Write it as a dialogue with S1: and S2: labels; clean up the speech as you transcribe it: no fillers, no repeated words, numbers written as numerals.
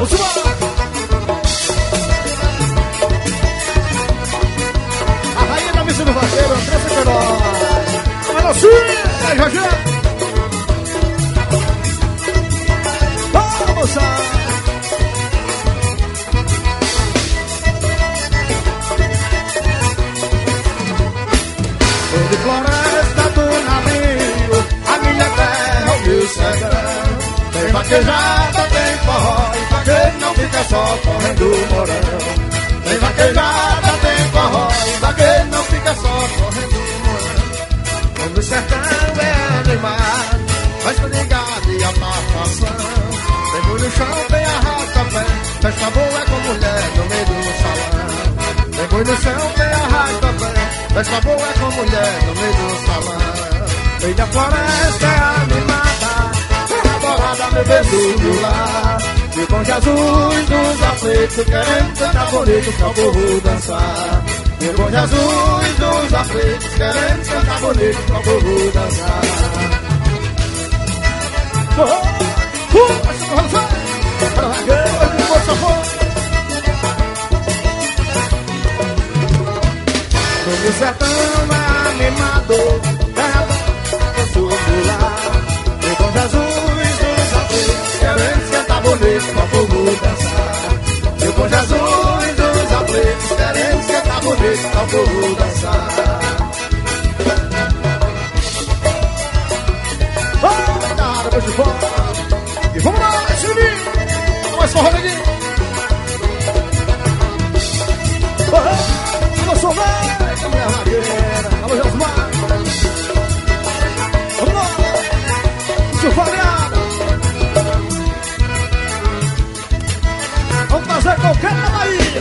S1: A rainha da missa do vaqueiro, Andressa Queiroz. Vai no sim, já já. Vamos lá. Sou de floresta do navio, a minha terra, o meu sertão. Tem vaquejada, tem forró, e vaqueiro não fica só correndo morão. Tem vaquejada, tem forró, e vaqueiro não fica só correndo morão. Quando o sertão é animado, faz com ligado e a passando. Tem boi no chão, tem arrasta-pé, festa boa é com mulher no meio do salão. Tem boi no chão, tem arrasta-pé, festa boa é com mulher no meio do salão. Meio da floresta é animada, namorada me vendo do lar. E com Jesus dos aflitos, querendo cantar bonito pra o povo dançar. E com Jesus dos aflitos, querendo cantar bonito pra o povo dançar. No sertão é animado, terra da sua pular. E com Jesus dos aflitos, querendo cantar bonito pra o povo dançar. E com Jesus dos aflitos, querendo cantar bonito pra o povo dançar. Cuidado, beijo fora. E vamos lá, Silvinho! Mais forró aqui! Alô, Sorvete! Vamos lá, Magueira! Alô, Josmar! Vamos lá! Seu Fabiano! Vamos fazer qualquer aí!